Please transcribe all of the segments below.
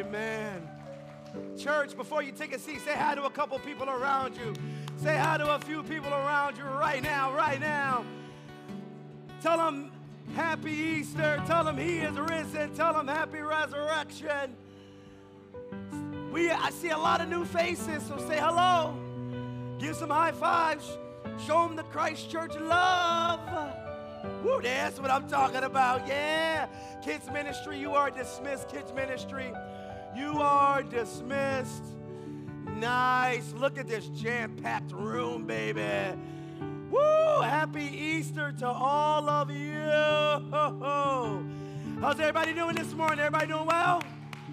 Amen. Church, before you take a seat, say hi to a couple people around you. Say hi to a few people around you right now, right now. Tell them happy Easter. Tell them he is risen. Tell them happy resurrection. I see a lot of new faces, so say hello. Give some high fives. Show them the Christ Church love. Woo, that's what I'm talking about. Yeah. Kids ministry, you are dismissed. Kids ministry, you are dismissed. Nice. Look at this jam-packed room, baby. Woo, happy Easter to all of you. How's everybody doing this morning? Everybody doing well?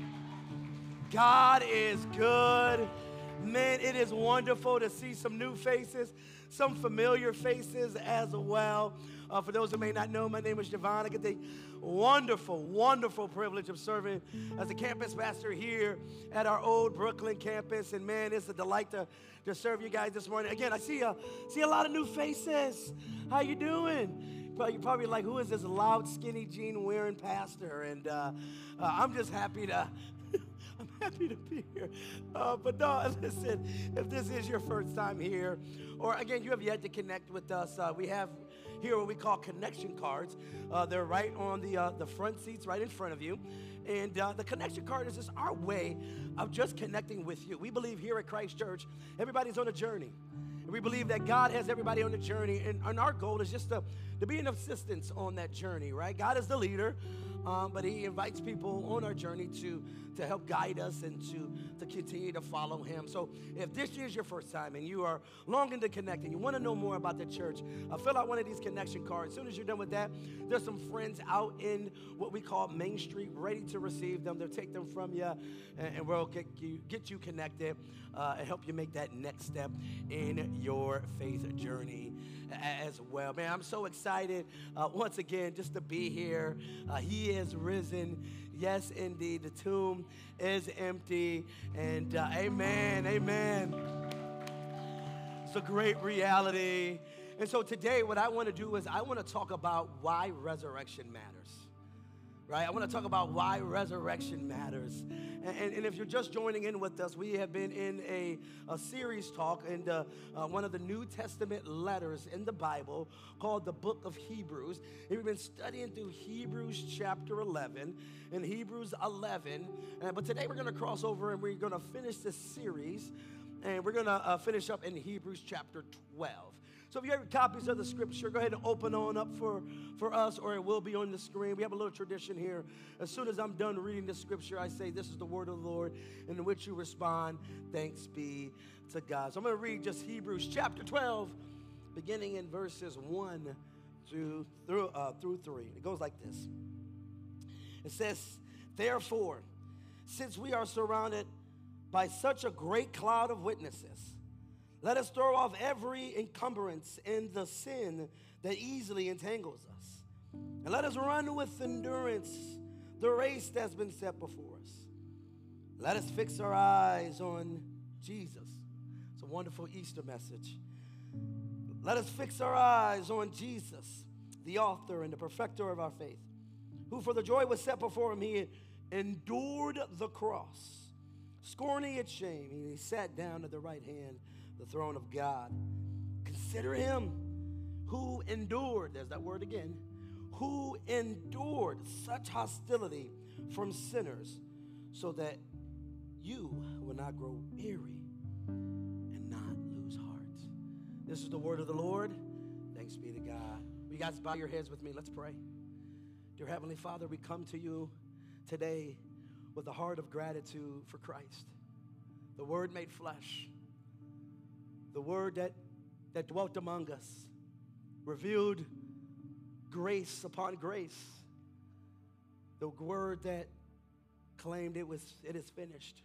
God is good. Man, it is wonderful to see some new faces, some familiar faces as well. For those who may not know, my name is Javon. I get the wonderful, wonderful privilege of serving as a campus pastor here at our old Brooklyn campus. And man, it's a delight to serve you guys this morning. Again, I see a lot of new faces. How you doing? You're probably like, who is this loud, skinny jean wearing pastor? And I'm just happy to... I'm happy to be here. But no, listen, if this is your first time here, or again, you have yet to connect with us, we have here what we call connection cards. They're right on the front seats, right in front of you. And the connection card is just our way of just connecting with you. We believe here at Christ Church, everybody's on a journey. And we believe that God has everybody on the journey. And our goal is just to be an assistance on that journey, right? God is the leader. But he invites people on our journey to help guide us and to continue to follow him. So if this is your first time and you are longing to connect and you want to know more about the church, fill out one of these connection cards. As soon as you're done with that, there's some friends out in what we call Main Street ready to receive them. They'll take them from you, and we'll get you connected and help you make that next step in your faith journey as well. Man, I'm so excited once again just to be here. He is risen. Yes, indeed. The tomb is empty. And amen, amen. It's a great reality. And so today what I want to do is I want to talk about why resurrection matters. Right? I want to talk about why resurrection matters. And if you're just joining in with us, we have been in a series talk in one of the New Testament letters in the Bible called the book of Hebrews. And we've been studying through Hebrews chapter 11 and Hebrews 11. But today we're going to cross over and we're going to finish this series. And we're going to finish up in Hebrews chapter 12. So if you have copies of the scripture, go ahead and open on up for us, or it will be on the screen. We have a little tradition here. As soon as I'm done reading the scripture, I say, this is the word of the Lord, in which you respond, thanks be to God. So I'm going to read just Hebrews chapter 12, beginning in verses 1 through 3. It goes like this. It says, therefore, since we are surrounded by such a great cloud of witnesses, let us throw off every encumbrance and the sin that easily entangles us. And let us run with endurance the race that's been set before us. Let us fix our eyes on Jesus. It's a wonderful Easter message. Let us fix our eyes on Jesus, the author and the perfecter of our faith, who for the joy was set before him, he endured the cross, scorning its shame, and he sat down at the right hand the throne of God. Consider him who endured, there's that word again, who endured such hostility from sinners, so that you will not grow weary and not lose heart. This is the word of the Lord. Thanks be to God. You guys bow your heads with me. Let's pray. Dear Heavenly Father, we come to you today with a heart of gratitude for Christ, the Word made flesh, the Word that dwelt among us, revealed grace upon grace, the Word that claimed it is finished,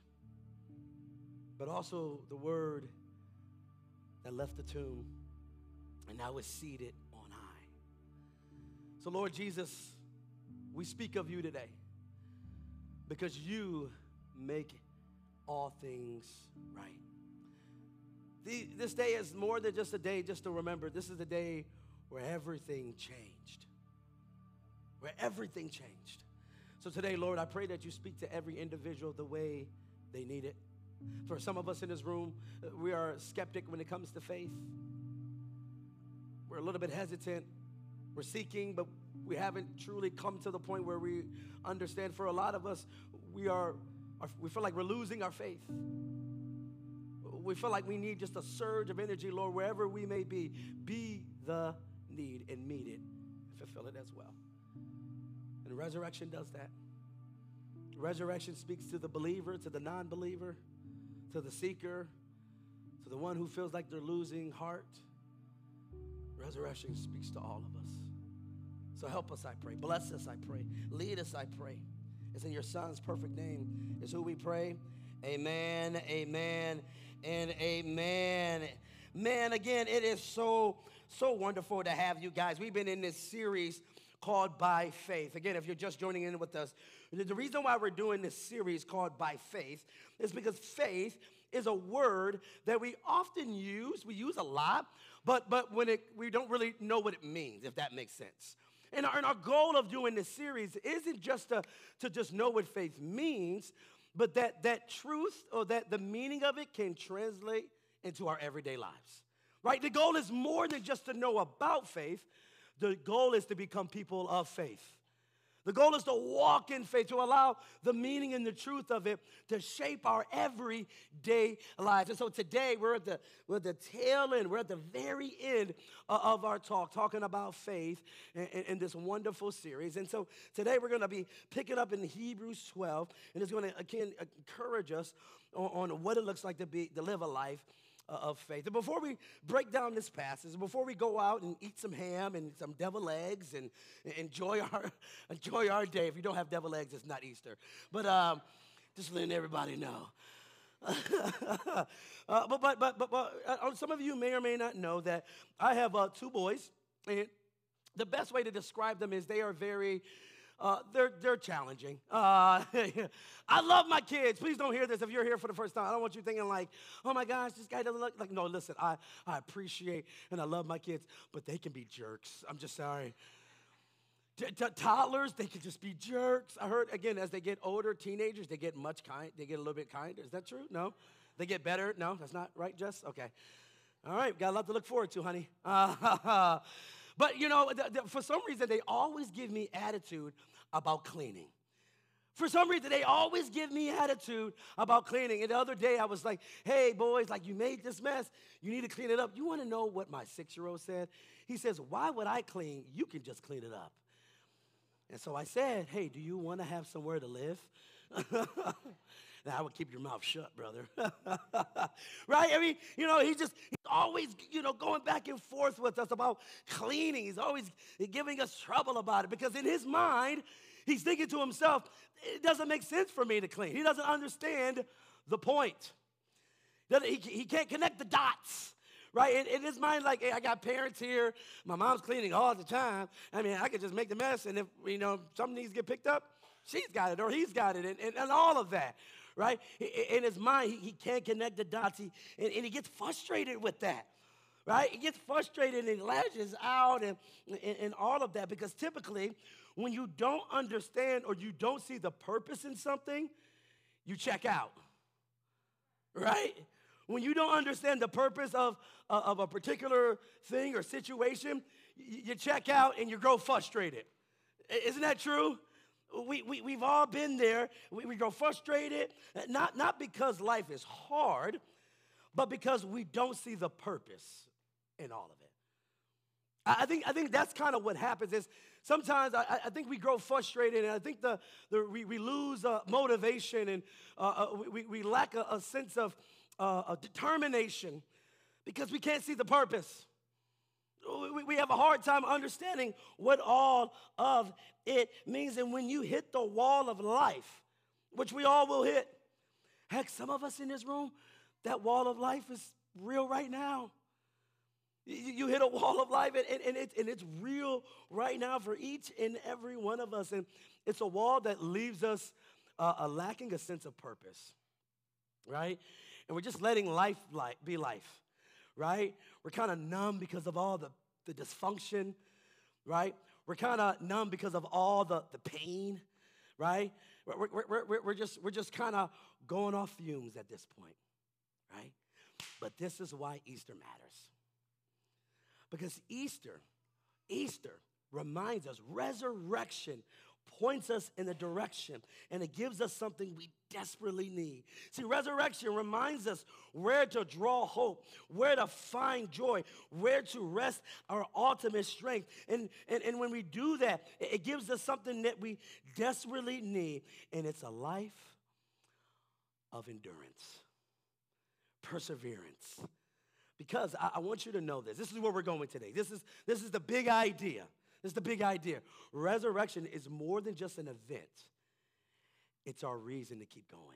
but also the Word that left the tomb and now is seated on high. So Lord Jesus, we speak of you today because you make all things right. This day is more than just a day just to remember. This is the day where everything changed. Where everything changed. So today, Lord, I pray that you speak to every individual the way they need it. For some of us in this room, we are skeptic when it comes to faith. We're a little bit hesitant. We're seeking, but we haven't truly come to the point where we understand. For a lot of us, we feel like we're losing our faith. We feel like we need just a surge of energy, Lord, wherever we may be the need and meet it and fulfill it as well. And resurrection does that. Resurrection speaks to the believer, to the non-believer, to the seeker, to the one who feels like they're losing heart. Resurrection speaks to all of us. So help us, I pray. Bless us, I pray. Lead us, I pray. It's in your Son's perfect name is who we pray. Amen, amen, and amen. Man, again, it is so wonderful to have you guys. We've been in this series called By Faith. Again, if you're just joining in with us, the reason why we're doing this series called By Faith is because faith is a word that we often use. We use a lot, but we don't really know what it means, if that makes sense. And our goal of doing this series isn't just to just know what faith means, but that truth or that the meaning of it can translate into our everyday lives, right? The goal is more than just to know about faith. The goal is to become people of faith. The goal is to walk in faith, to allow the meaning and the truth of it to shape our everyday lives. And so today we're at the tail end, we're at the very end of our talking about faith in this wonderful series. And so today we're going to be picking up in Hebrews 12, and it's going to, again, encourage us on what it looks like to live a life of faith. And before we break down this passage, before we go out and eat some ham and some devil eggs and enjoy our day. If you don't have devil eggs, it's not Easter. But just letting everybody know. But some of you may or may not know that I have 2 boys, and the best way to describe them is they are very they're challenging. I love my kids. Please don't hear this if you're here for the first time. I don't want you thinking like, oh my gosh, this guy doesn't look like. No, listen, I appreciate and I love my kids, but they can be jerks. I'm just sorry. Toddlers, they can just be jerks. I heard, again, as they get older, teenagers, they get a little bit kinder. Is that true? No? They get better? No, that's not right, Jess? Okay. All right, got a lot to look forward to, honey. But, you know, for some reason, they always give me attitude about cleaning. For some reason, they always give me attitude about cleaning. And the other day, I was like, hey, boys, like, you made this mess. You need to clean it up. You want to know what my 6-year-old said? He says, why would I clean? You can just clean it up. And so I said, hey, do you want to have somewhere to live? Now, I would keep your mouth shut, brother. Right? I mean, you know, he's always, you know, going back and forth with us about cleaning. He's always giving us trouble about it because in his mind, he's thinking to himself, it doesn't make sense for me to clean. He doesn't understand the point. He can't connect the dots. Right? In his mind, like, hey, I got parents here. My mom's cleaning all the time. I mean, I could just make the mess, and if, you know, something needs to get picked up, she's got it or he's got it, and all of that. Right? In his mind, he can't connect the dots, and he gets frustrated with that. Right? He gets frustrated and he lashes out and all of that because typically when you don't understand or you don't see the purpose in something, you check out. Right? When you don't understand the purpose of a particular thing or situation, you check out and you grow frustrated. Isn't that true? We've all been there. We grow frustrated, not because life is hard, but because we don't see the purpose in all of it. I think that's kind of what happens is sometimes I think we grow frustrated, and I think we lose motivation, and we lack a sense of determination because we can't see the purpose. We have a hard time understanding what all of it means. And when you hit the wall of life, which we all will hit, heck, some of us in this room, that wall of life is real right now. You hit a wall of life, and it's real right now for each and every one of us. And it's a wall that leaves us lacking a sense of purpose, right? And we're just letting life be life, right? We're kind of numb because of all the dysfunction, right? We're kind of numb because of all the pain, right? We're just kind of going off fumes at this point, right? But this is why Easter matters. Because Easter reminds us, resurrection points us in a direction, and it gives us something we desperately need. See, resurrection reminds us where to draw hope, where to find joy, where to rest our ultimate strength. And when we do that, it gives us something that we desperately need, and it's a life of endurance, perseverance. Because I want you to know this. This is where we're going today. This is the big idea. This is the big idea. Resurrection is more than just an event. It's our reason to keep going.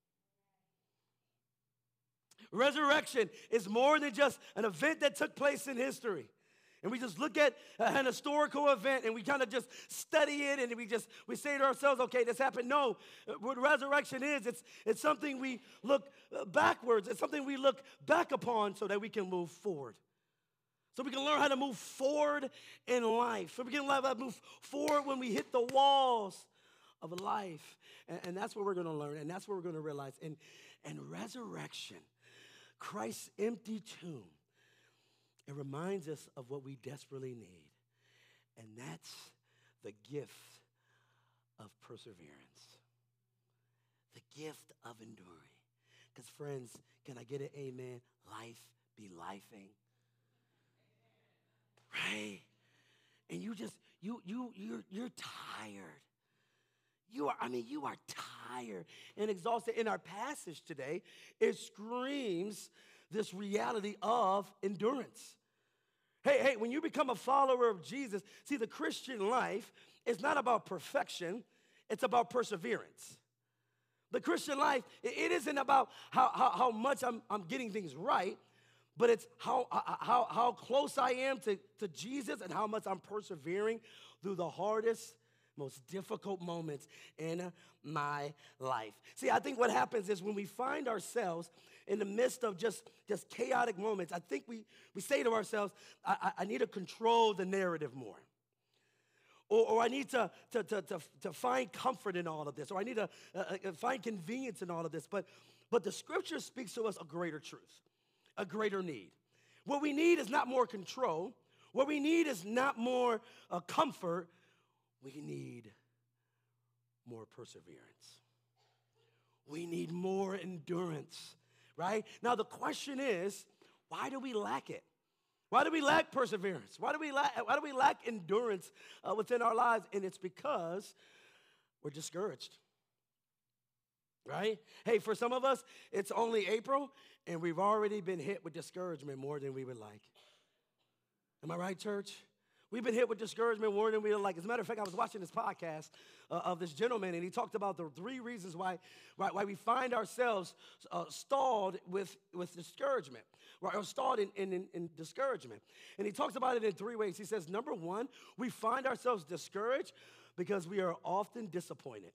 Resurrection is more than just an event that took place in history. And we just look at an historical event and we kind of just study it and we say to ourselves, okay, this happened. No, what resurrection is, it's something we look backwards. It's something we look back upon so that we can move forward. So we can learn how to move forward in life. So we can learn how to move forward when we hit the walls of life. And that's what we're going to learn. And that's what we're going to realize. And resurrection, Christ's empty tomb, it reminds us of what we desperately need. And that's the gift of perseverance. The gift of enduring. Because friends, can I get an amen? Life be lifing. Right? And you're tired. You are tired and exhausted. In our passage today, it screams this reality of endurance. Hey, when you become a follower of Jesus, see, the Christian life is not about perfection, it's about perseverance. The Christian life, it isn't about how much I'm getting things right, but it's how close I am to Jesus and how much I'm persevering through the hardest, most difficult moments in my life. See, I think what happens is when we find ourselves in the midst of just chaotic moments, I think we say to ourselves, I need to control the narrative more. Or I need to find comfort in all of this. Or I need to find convenience in all of this. But the scripture speaks to us a greater truth, a greater need. What we need is not more control. What we need is not more comfort. We need more perseverance. We need more endurance, right? Now the question is, why do we lack it? Why do we lack perseverance? Why do we lack endurance within our lives? And it's because we're discouraged, right? Hey, for some of us, it's only April, and we've already been hit with discouragement more than we would like. Am I right, church? We've been hit with discouragement more than we would like. As a matter of fact, I was watching this podcast of this gentleman, and he talked about the 3 reasons why we find ourselves stalled with discouragement, right? Or stalled in discouragement. And he talks about it in 3 ways. He says, number 1, we find ourselves discouraged because we are often disappointed,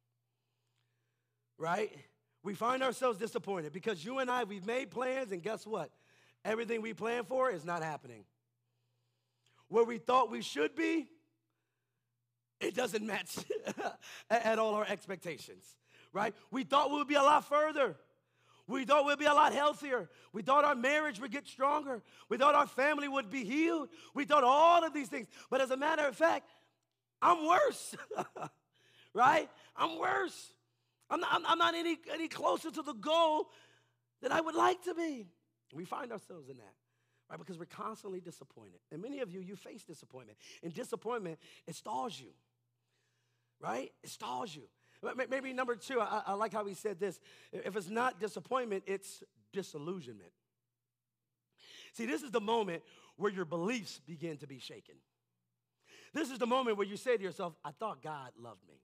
right? We find ourselves disappointed because you and I, we've made plans, and guess what? Everything we planned for is not happening. Where we thought we should be, it doesn't match at all our expectations, right? We thought we would be a lot further. We thought we'd be a lot healthier. We thought our marriage would get stronger. We thought our family would be healed. We thought all of these things. But as a matter of fact, I'm worse, right? I'm worse. I'm not any closer to the goal that I would like to be. We find ourselves in that. Right, because we're constantly disappointed. And many of you face disappointment. And disappointment, it stalls you. Right? It stalls you. Maybe number 2, I like how he said this. If it's not disappointment, it's disillusionment. See, this is the moment where your beliefs begin to be shaken. This is the moment where you say to yourself, I thought God loved me.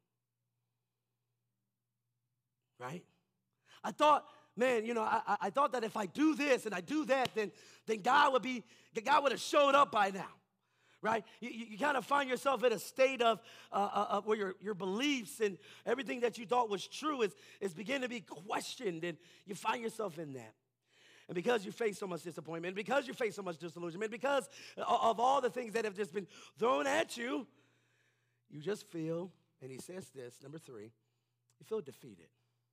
Right? I thought, man, I thought that if I do this and I do that, then God would have showed up by now, right? You kind of find yourself in a state of where your beliefs and everything that you thought was true is beginning to be questioned, and you find yourself in that. And because you face so much disappointment, because you face so much disillusionment, because of all the things that have just been thrown at you, you just feel And he says this, number 3, you feel defeated.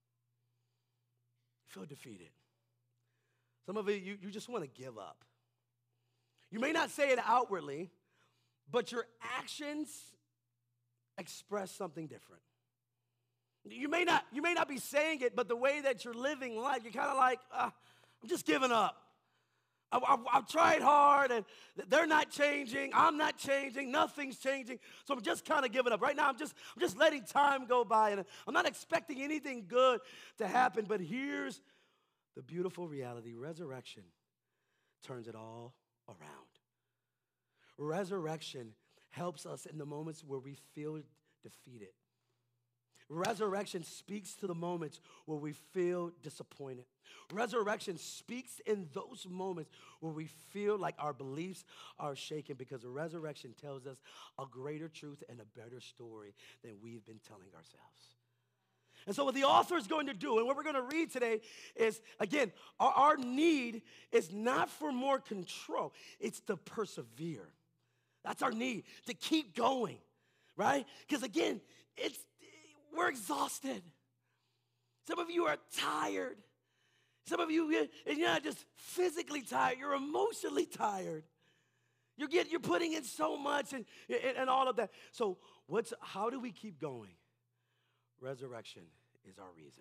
You feel defeated. Some of you just want to give up. You may not say it outwardly, but your actions express something different. You may not be saying it, but the way that you're living life, you're kind of like, I'm just giving up. I've tried hard, and they're not changing. I'm not changing. Nothing's changing. So I'm just kind of giving up. Right now, I'm just letting time go by, and I'm not expecting anything good to happen. But here's the beautiful reality. Resurrection turns it all around. Resurrection helps us in the moments where we feel defeated. Resurrection speaks to the moments where we feel disappointed. Resurrection speaks in those moments where we feel like our beliefs are shaken, because the resurrection tells us a greater truth and a better story than we've been telling ourselves. And so what the author is going to do, and what we're going to read today is, again, our need is not for more control. It's to persevere. That's our need, to keep going, right? Because, again, we're exhausted. Some of you are tired. Some of you, and you're not just physically tired, you're emotionally tired. You're putting in so much and all of that. So how do we keep going? Resurrection is our reason.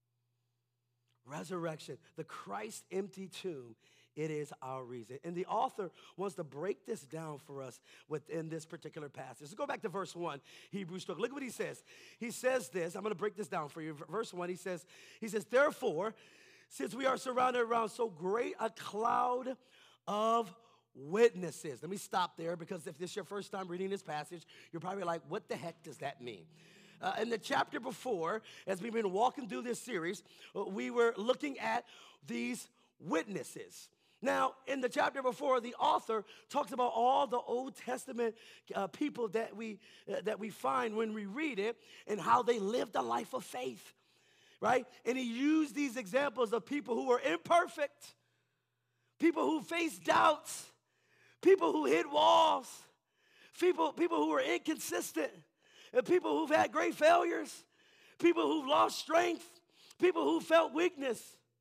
Resurrection, the Christ empty tomb, it is our reason. And the author wants to break this down for us within this particular passage. Let's go back to verse 1, Hebrews 12. Look what he says. He says this. I'm going to break this down for you. Verse 1, he says, therefore, since we are surrounded around so great a cloud of witnesses. Let me stop there, because if this is your first time reading this passage, you're probably like, what the heck does that mean? In the chapter before, as we've been walking through this series, we were looking at these witnesses. Now, in the chapter before, the author talks about all the Old Testament people that we find when we read it, and how they lived a life of faith, right? And he used these examples of people who were imperfect, people who faced doubts, people who hit walls, people who were inconsistent, and people who've had great failures, people who've lost strength, people who felt weakness,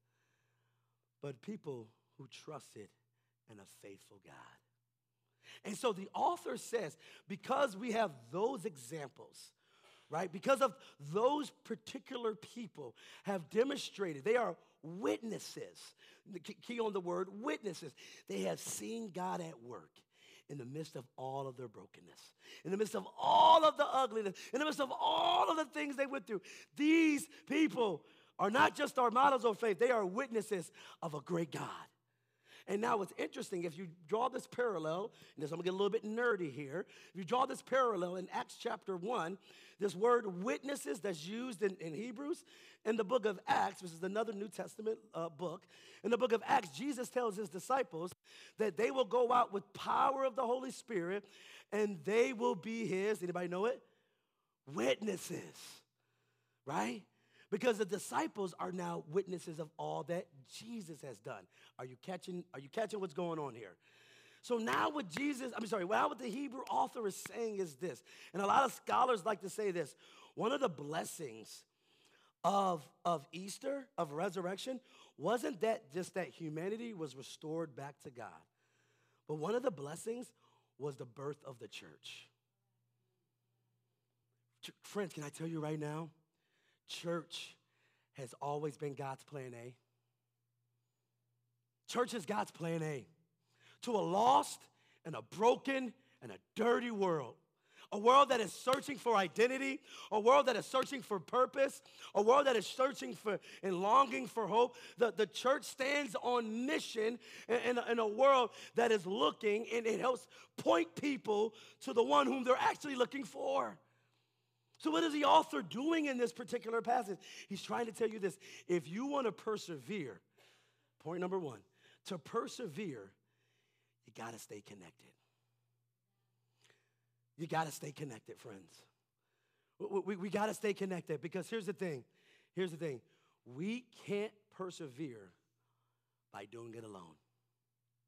but people who trusted in a faithful God. And so the author says, because we have those examples, right? Because of those particular people have demonstrated, they are witnesses. The key on the word witnesses. They have seen God at work in the midst of all of their brokenness, in the midst of all of the ugliness, in the midst of all of the things they went through. These people are not just our models of faith, they are witnesses of a great God. And now what's interesting, if you draw this parallel, and I'm going to get a little bit nerdy here. If you draw this parallel in Acts chapter 1, this word witnesses that's used in Hebrews, in the book of Acts, which is another New Testament book, in the book of Acts, Jesus tells his disciples that they will go out with power of the Holy Spirit, and they will be his, anybody know it? Witnesses, right? Because the disciples are now witnesses of all that Jesus has done. Are you catching what's going on here? So now what the Hebrew author is saying is this, and a lot of scholars like to say this: one of the blessings of Easter, of resurrection, wasn't that just that humanity was restored back to God, but one of the blessings was the birth of the church. Friends, can I tell you right now? Church has always been God's plan A. Church is God's plan A to a lost and a broken and a dirty world. A world that is searching for identity, a world that is searching for purpose, a world that is searching for and longing for hope. The church stands on mission in a world that is looking, and it helps point people to the one whom they're actually looking for. So what is the author doing in this particular passage? He's trying to tell you this. If you want to persevere, point number 1, to persevere, you got to stay connected. You got to stay connected, friends. We got to stay connected, because here's the thing. We can't persevere by doing it alone.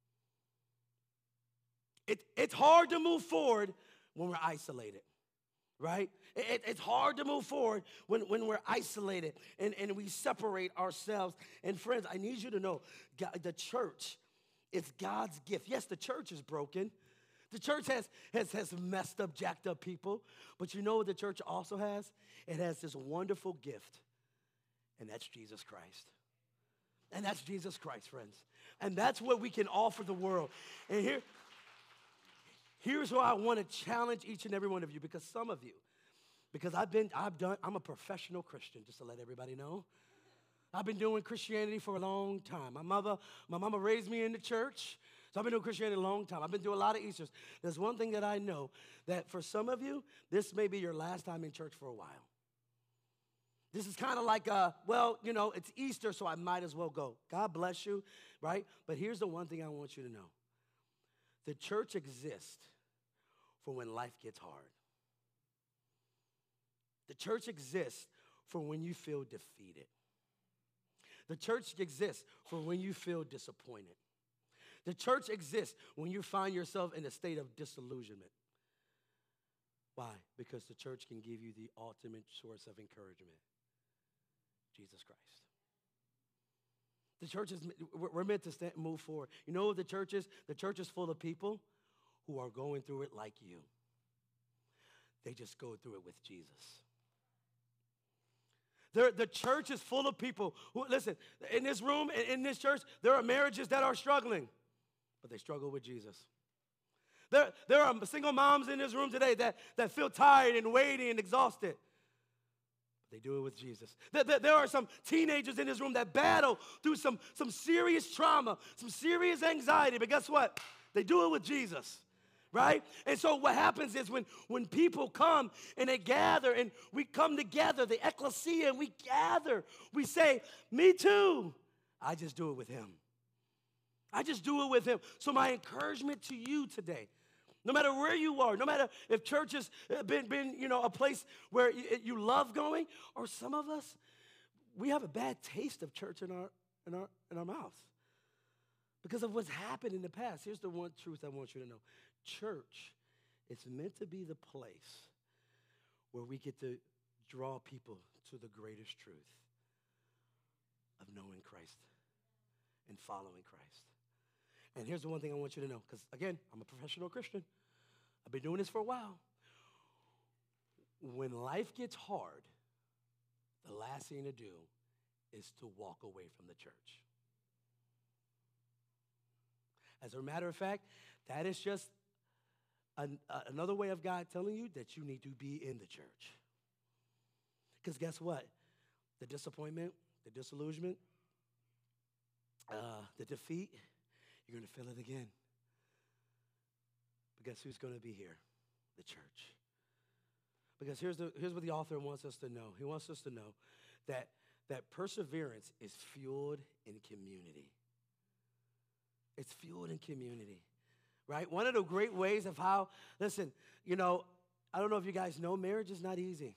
It's hard to move forward when we're isolated. right? It's hard to move forward when we're isolated and we separate ourselves. And friends, I need you to know, the church is God's gift. Yes, the church is broken. The church has messed up, jacked up people. But you know what the church also has? It has this wonderful gift, and that's Jesus Christ. And that's Jesus Christ, friends. And that's what we can offer the world. And here's where I want to challenge each and every one of you, because some of you, because I'm a professional Christian, just to let everybody know. I've been doing Christianity for a long time. My mama raised me in the church, so I've been doing Christianity a long time. I've been through a lot of Easters. There's one thing that I know, that for some of you, this may be your last time in church for a while. This is kind of like, it's Easter, so I might as well go. God bless you, right? But here's the one thing I want you to know. The church exists for when life gets hard. The church exists for when you feel defeated. The church exists for when you feel disappointed. The church exists when you find yourself in a state of disillusionment. Why? Because the church can give you the ultimate source of encouragement. Jesus Christ. The church we're meant to move forward. You know what the church is? The church is full of people who are going through it like you. They just go through it with Jesus. The church is full of people who, listen, in this room, in this church, there are marriages that are struggling, but they struggle with Jesus. There are single moms in this room today that feel tired and weighty and exhausted. They do it with Jesus. There are some teenagers in this room that battle through some serious trauma, some serious anxiety, but guess what? They do it with Jesus, right? And so what happens is when people come and they gather and we come together, the ecclesia, and we gather, we say, me too. I just do it with him. I just do it with him. So my encouragement to you today, no matter where you are, no matter if church has been a place where you love going, or some of us, we have a bad taste of church in our mouths because of what's happened in the past. Here's the one truth I want you to know. Church is meant to be the place where we get to draw people to the greatest truth of knowing Christ and following Christ. And here's the one thing I want you to know, because, again, I'm a professional Christian. I've been doing this for a while. When life gets hard, the last thing to do is to walk away from the church. As a matter of fact, that is just another way of God telling you that you need to be in the church. Because guess what? The disappointment, the disillusionment, the defeat, you're going to feel it again. But guess who's going to be here? The church. Because here's what the author wants us to know. He wants us to know that perseverance is fueled in community. It's fueled in community, right? One of the great ways of how, listen, I don't know if you guys know, marriage is not easy.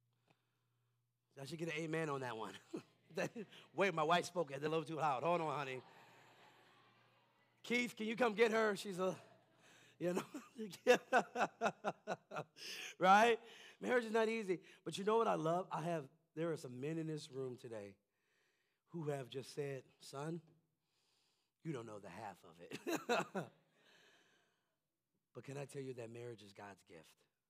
I should get an amen on that one. Wait, my wife spoke a little too loud. Hold on, honey. Keith, can you come get her? She's right? Marriage is not easy. But you know what I love? There are some men in this room today who have just said, son, you don't know the half of it. But can I tell you that marriage is God's gift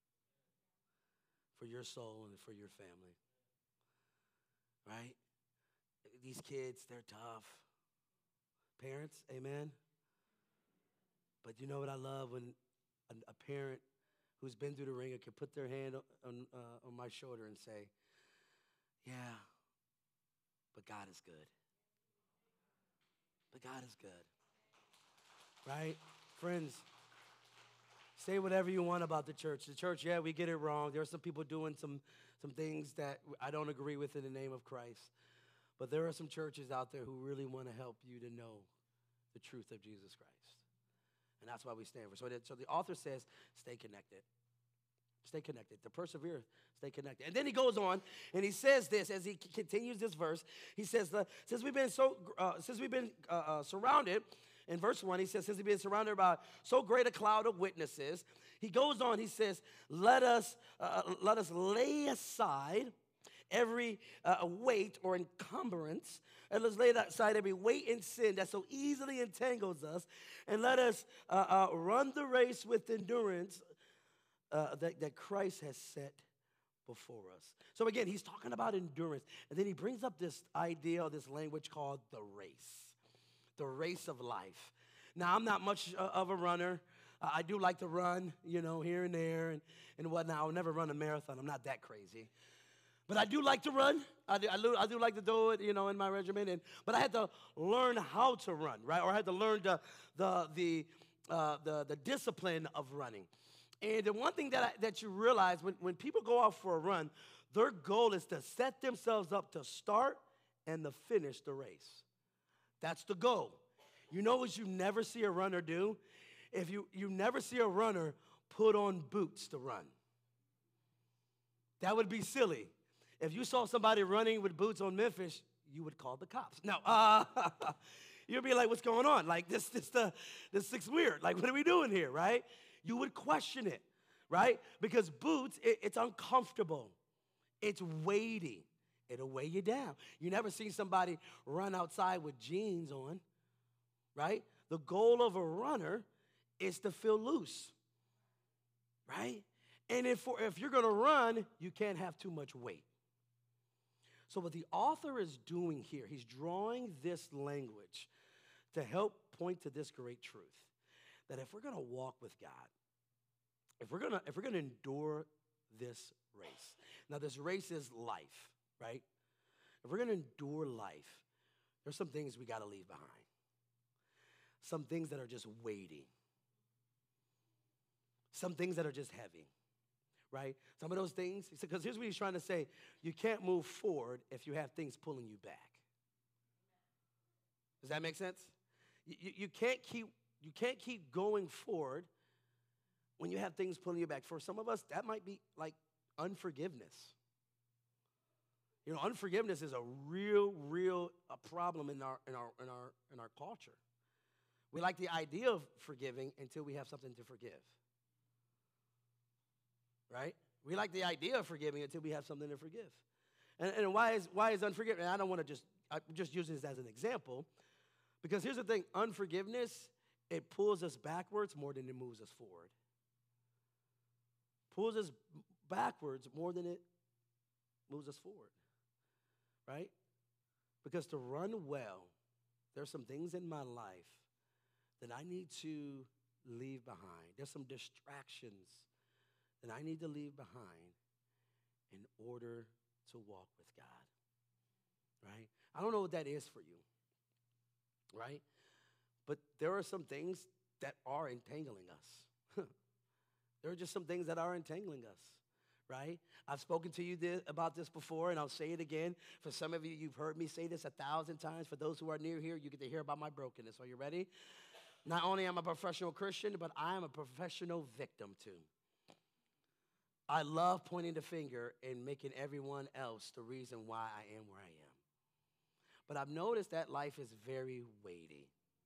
for your soul and for your family, right? These kids, they're tough. Parents, amen? But you know what I love? When a parent who's been through the ringer can put their hand on my shoulder and say, yeah, but God is good. But God is good, right? Friends, say whatever you want about the church. The church, yeah, we get it wrong. There are some people doing some things that I don't agree with in the name of Christ. But there are some churches out there who really want to help you to know the truth of Jesus Christ. And that's why we stand for. So the author says, stay connected. Stay connected. To persevere, stay connected. And then he goes on and he says this as he continues this verse. He says, since we've been surrounded In verse 1, he says, since he's been surrounded by so great a cloud of witnesses, he goes on, he says, let us lay aside every weight or encumbrance, and let's lay aside every weight and sin that so easily entangles us, and let us run the race with endurance that Christ has set before us. So again, he's talking about endurance, and then he brings up this idea or this language called the race of life. Now, I'm not much of a runner. I do like to run, here and there and whatnot. I'll never run a marathon. I'm not that crazy. But I do like to run. I do like to do it, in my regimen. But I had to learn how to run, right? Or I had to learn the discipline of running. And the one thing that you realize when people go out for a run, their goal is to set themselves up to start and to finish the race. That's the goal. You know what you never see a runner do? If you never see a runner put on boots to run. That would be silly. If you saw somebody running with boots on Memphis, you would call the cops. No, you'd be like, what's going on? Like, this looks weird. Like, what are we doing here, right? You would question it, right? Because boots, it's uncomfortable. It's weighty. It'll weigh you down. You never seen somebody run outside with jeans on, right? The goal of a runner is to feel loose, right? And if you're going to run, you can't have too much weight. So what the author is doing here, he's drawing this language to help point to this great truth, that if we're going to walk with God, if we're going to endure this race. Now this race is life, right? If we're going to endure life, there's some things we got to leave behind. Some things that are just weighty. Some things that are just heavy. Right? Some of those things, because here's what he's trying to say. You can't move forward if you have things pulling you back. Does that make sense? You can't keep going forward when you have things pulling you back. For some of us, that might be like unforgiveness. Unforgiveness is a real problem in our culture. We like the idea of forgiving until we have something to forgive. Right? We like the idea of forgiving until we have something to forgive. And why is unforgiveness? And I don't want to I'm just using this as an example, because here's the thing, unforgiveness, it pulls us backwards more than it moves us forward. Pulls us backwards more than it moves us forward. Right? Because to run well, there's some things in my life that I need to leave behind. There's some distractions that I need to leave behind in order to walk with God, right? I don't know what that is for you, right? But there are some things that are entangling us. There are just some things that are entangling us, right? I've spoken to you about this before, and I'll say it again. For some of you, you've heard me say this 1,000 times. For those who are near here, you get to hear about my brokenness. Are you ready? Not only am I a professional Christian, but I am a professional victim too. I love pointing the finger and making everyone else the reason why I am where I am. But I've noticed that life is very weighty.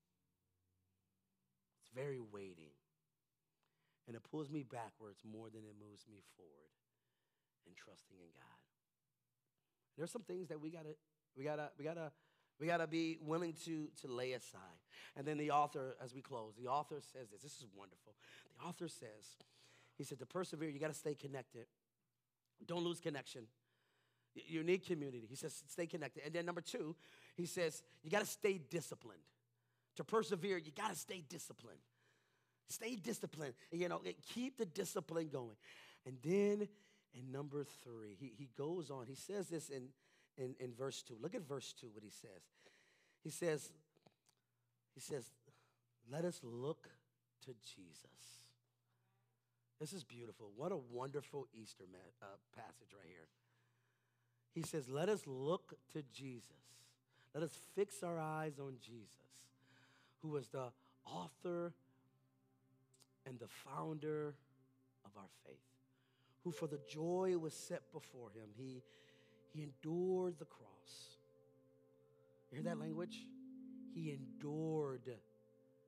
It's very weighty. And it pulls me backwards more than it moves me forward in trusting in God. There's some things that we gotta be willing to lay aside. And then the author, as we close, the author says this. This is wonderful. The author says, he said, to persevere, you got to stay connected. Don't lose connection. You need community. He says, stay connected. And then number 2, he says, you got to stay disciplined. To persevere, you got to stay disciplined. Stay disciplined. Keep the discipline going. And then in number 3, he goes on. He says this in verse 2. Look at verse 2, what he says. He says, let us look to Jesus. This is beautiful. What a wonderful Easter passage right here. He says, let us look to Jesus. Let us fix our eyes on Jesus, who is the author and the founder of our faith, who for the joy was set before him, he endured the cross. You hear that language? He endured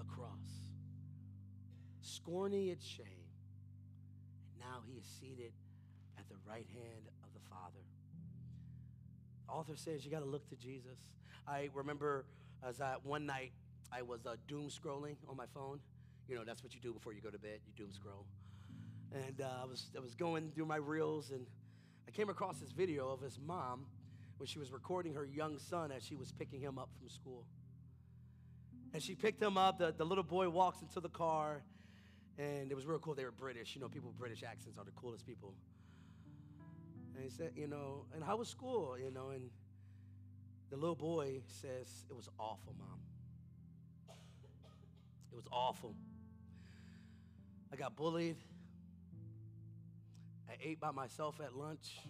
cross, scorning its shame, and now he is seated at the right hand of the Father. The author says you got to look to Jesus. I remember one night I was doom scrolling on my phone. You know, that's what you do before you go to bed. You doom scroll. And I was going through my reels, and I came across this video of his mom when she was recording her young son as she was picking him up from school. And she picked him up. The little boy walks into the car, and it was real cool. They were British. You know, people with British accents are the coolest people. And he said, and how was school? And the little boy says, it was awful, Mom. It was awful. I got bullied. I ate by myself at lunch.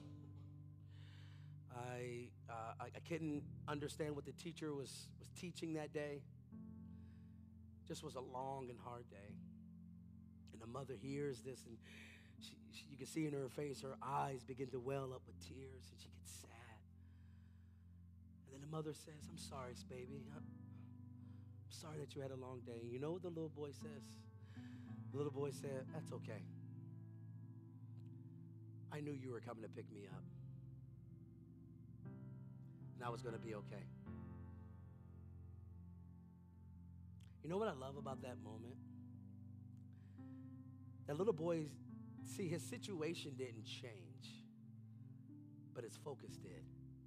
I couldn't understand what the teacher was teaching that day. Just was a long and hard day. And the mother hears this, and you can see in her face, her eyes begin to well up with tears, and she gets sad. And then the mother says, I'm sorry, baby. I'm sorry that you had a long day. You know what the little boy says? The little boy said, that's okay. I knew you were coming to pick me up. And I was going to be okay. You know what I love about that moment? That little boy, see, his situation didn't change, but his focus did.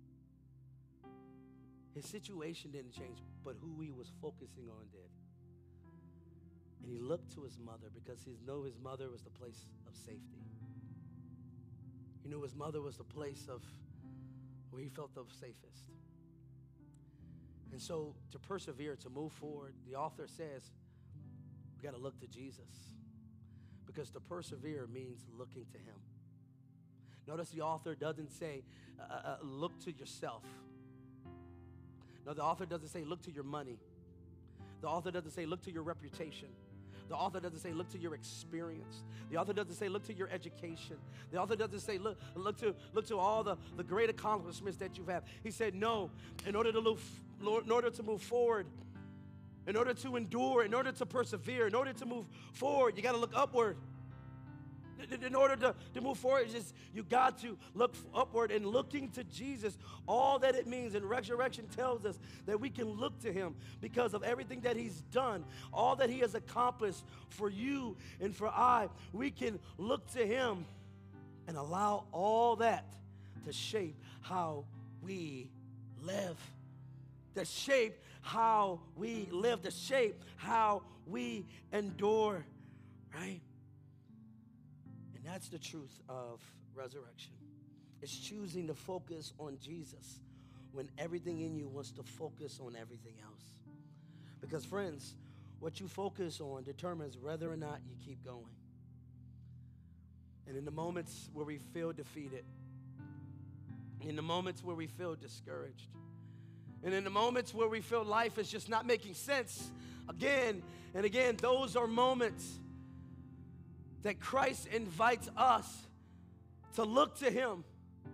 His situation didn't change, but who he was focusing on did. And he looked to his mother because he knew his mother was the place of safety. He knew his mother was the place of where he felt the safest. And so to persevere, to move forward, the author says, we got to look to Jesus. Because to persevere means looking to him. Notice the author doesn't say, look to yourself. No, the author doesn't say, look to your money. The author doesn't say, look to your reputation. The author doesn't say, look to your experience. The author doesn't say, look to your education. The author doesn't say, look to all the great accomplishments that you've had. He said, no, in order to move forward, in order to endure, in order to persevere, in order to move forward, you got to look upward. In order to move forward, you got to look upward, and looking to Jesus, all that it means. And resurrection tells us that we can look to him because of everything that he's done, all that he has accomplished for you and for I. We can look to him and allow all that to shape how we live. To shape how we live, to shape how we endure, right? And that's the truth of resurrection. It's choosing to focus on Jesus when everything in you wants to focus on everything else. Because friends, what you focus on determines whether or not you keep going. And in the moments where we feel defeated, in the moments where we feel discouraged, and in the moments where we feel life is just not making sense, again and again, those are moments that Christ invites us to look to him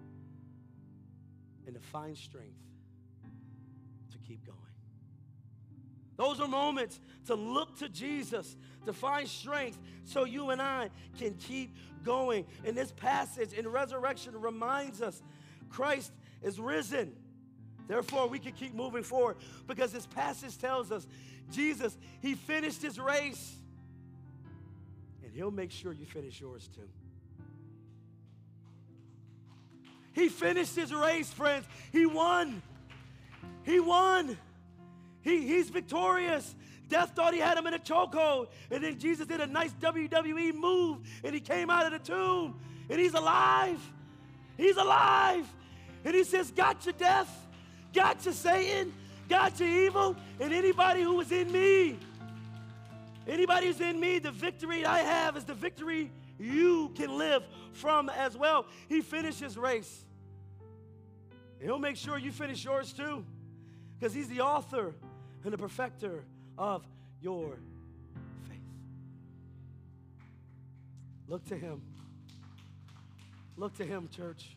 and to find strength to keep going. Those are moments to look to Jesus, to find strength so you and I can keep going. And this passage in resurrection reminds us Christ is risen. Therefore, we can keep moving forward because this passage tells us Jesus, he finished his race. And he'll make sure you finish yours too. He finished his race, friends. He won. He won. He's victorious. Death thought he had him in a chokehold. And then Jesus did a nice WWE move. And he came out of the tomb. And he's alive. He's alive. And he says, gotcha, death. Gotcha, Satan. Gotcha, evil. And anybody who is in me. Anybody who's in me, the victory I have is the victory you can live from as well. He finished his race. And he'll make sure you finish yours too. Because he's the author and the perfecter of your faith. Look to him. Look to him, church.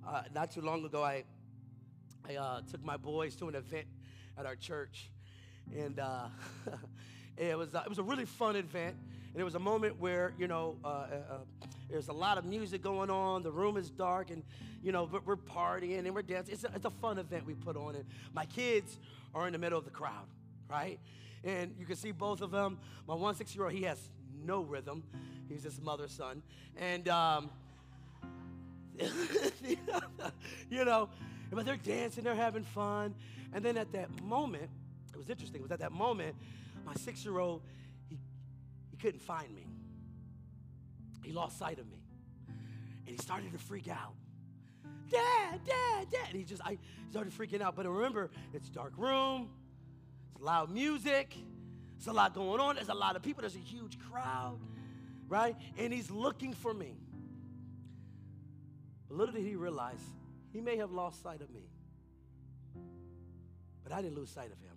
Not too long ago, I took my boys to an event at our church. And it was a really fun event. And it was a moment where, there's a lot of music going on. The room is dark, and, we're partying and we're dancing. It's a fun event we put on. And my kids are in the middle of the crowd, right? And you can see both of them. My 1 6-year-old, he has no rhythm. He's his mother's son. And, but they're dancing, they're having fun. And then at that moment, it was interesting. It was at that moment, my 6-year-old, he couldn't find me. He lost sight of me. And he started to freak out. Dad, Dad, Dad. And he started freaking out. But remember, it's a dark room. It's loud music. There's a lot going on. There's a lot of people. There's a huge crowd, right? And he's looking for me. But little did he realize, he may have lost sight of me. But I didn't lose sight of him.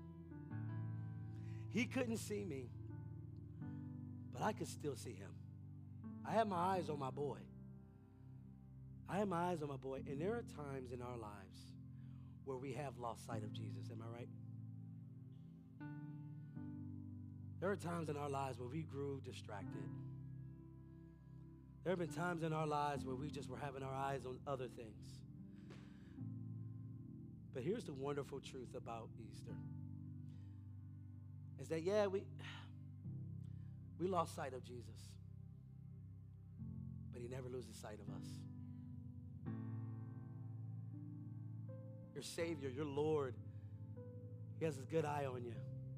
He couldn't see me, but I could still see him. I had my eyes on my boy. And there are times in our lives where we have lost sight of Jesus. Am I right? There are times in our lives where we grew distracted. There have been times in our lives where we just were having our eyes on other things. But here's the wonderful truth about Easter. Is that, we lost sight of Jesus, but he never loses sight of us. Your Savior, your Lord, he has his good eye on you.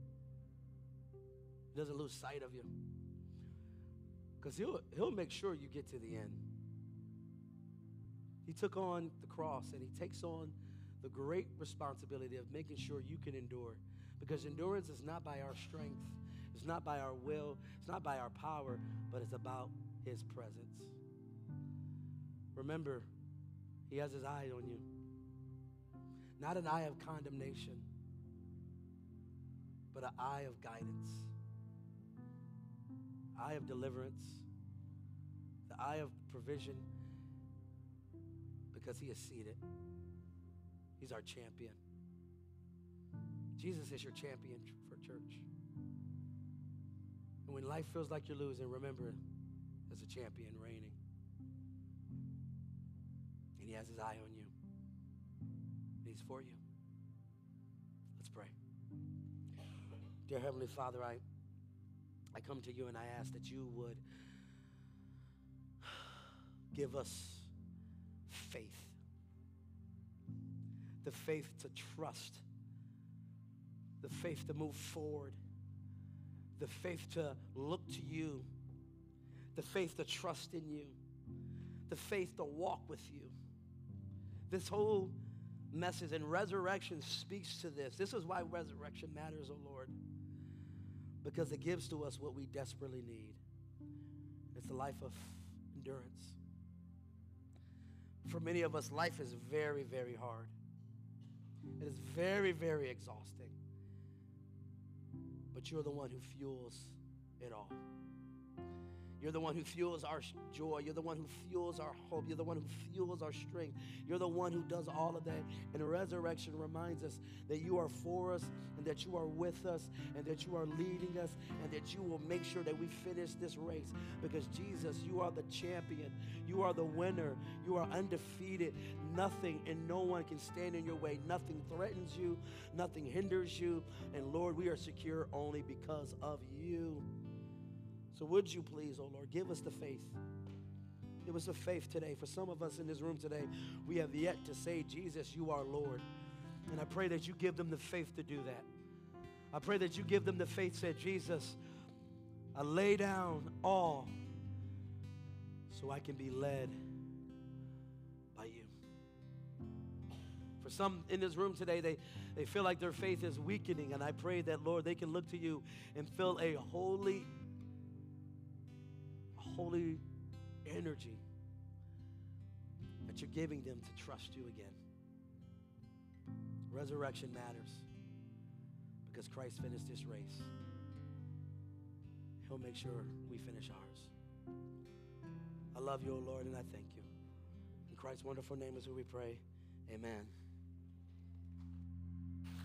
He doesn't lose sight of you, because he'll make sure you get to the end. He took on the cross, and he takes on the great responsibility of making sure you can endure. Because endurance is not by our strength. It's not by our will. It's not by our power, but it's about his presence. Remember, he has his eye on you. Not an eye of condemnation, but an eye of guidance. Eye of deliverance. The eye of provision, because he is seated. He's our champion. Jesus is your champion for church. And when life feels like you're losing, remember, there's a champion reigning. And he has his eye on you. And he's for you. Let's pray. Dear Heavenly Father, I come to you and I ask that you would give us faith. The faith to trust, the faith to move forward, the faith to look to you, the faith to trust in you, the faith to walk with you. This whole message and resurrection speaks to this. This is why resurrection matters, oh Lord, because it gives to us what we desperately need. It's a life of endurance. For many of us, life is very, very hard. It is very, very exhausting. But you're the one who fuels it all. You're the one who fuels our joy. You're the one who fuels our hope. You're the one who fuels our strength. You're the one who does all of that. And the resurrection reminds us that you are for us and that you are with us and that you are leading us and that you will make sure that we finish this race. Because Jesus, you are the champion. You are the winner. You are undefeated. Nothing and no one can stand in your way. Nothing threatens you. Nothing hinders you. And Lord, we are secure only because of you. So would you please, oh Lord, give us the faith. Give us the faith today. For some of us in this room today, we have yet to say, Jesus, you are Lord. And I pray that you give them the faith to do that. I pray that you give them the faith to say, Jesus, I lay down all so I can be led by you. For some in this room today, they feel like their faith is weakening. And I pray that, Lord, they can look to you and feel a holy energy that you're giving them to trust you again. Resurrection matters because Christ finished this race. He'll make sure we finish ours. I love you, O Lord, and I thank you. In Christ's wonderful name is who we pray. Amen.